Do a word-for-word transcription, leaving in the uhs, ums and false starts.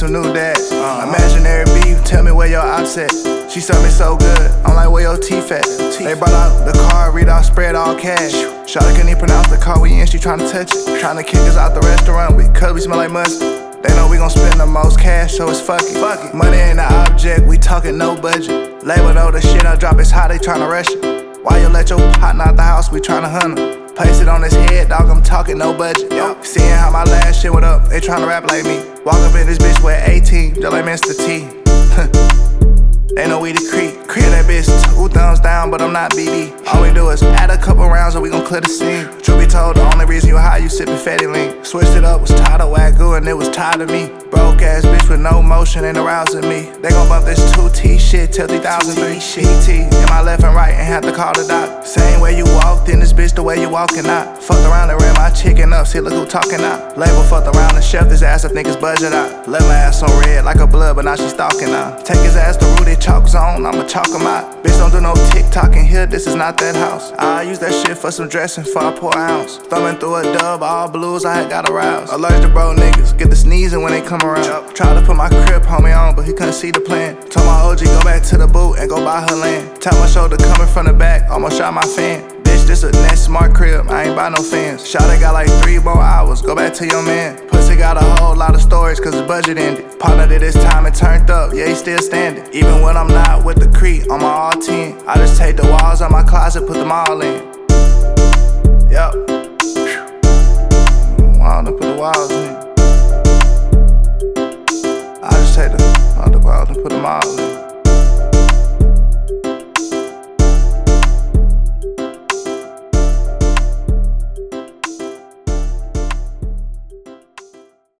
some new dads. Uh, Imaginary beef, tell me where your ops at. She suck me so good, I'm like, where your teeth at? They brought out the car, read out, spread all cash. Shawty couldn't even pronounce the car we in, she tryna touch it. Tryna kick us out the restaurant, we cause we smell like mustard. They know we gon' spend the most cash, so it's fuck it. Fuck it. Money ain't the object, we talking no budget. Label know the shit I drop is hot, they tryna rush it. Why you let your partner out the house, we tryna hunt him. Place it on his head, dog, I'm talking no budget. Yo, seeing how my last shit went up, they tryna rap like me. Walk up in this bitch with eighteen, just like Mister T. They know we the creep. Creep that bitch, two thumbs down, but I'm not B D. All we do is add a couple rounds and we gon' clear the scene. Truth be told, the only reason you high, you sippin' fatty lean. Switched it up, was tired of Wagyu and it was tired of me. Broke ass bitch with no motion ain't arousing me. They gon' bump this two T shit till three thousand three. P T in my left and right and have to call the doc. Same way you walked in this bitch, the way you walking out. Fucked around and ran my chicken up, see look who talking out. Label fucked around and chef this ass, I think it's budget out. Left my ass on red like a blood, but now she stalking out. Take his ass to Rudy Chalk Zone, I'ma chalk him out. Bitch don't do no TikTok in here, this is not that house. I use that shit for some dressing for a poor ounce. Thumbing through a dub, all blues, I had got aroused. Allergic to bro niggas, get the sneezing when they come around. Yep. Tried to put my crib homie on, but he couldn't see the plan. Told my O G go back to the boot and go buy her land. Tap my shoulder coming from the back, almost shot my fan. Bitch, this a net smart crib, I ain't buy no fans. Shawty got like three more hours, go back to your man. Pussy got a whole lot of storage cause his budget ended. Partner did this time and turned up, yeah he still standing. Even when I'm not with the creep on my all ten, I just take the walls out my closet, put them all in. Yup. Wall to put the walls in. I just take the, all the walls and put them all in.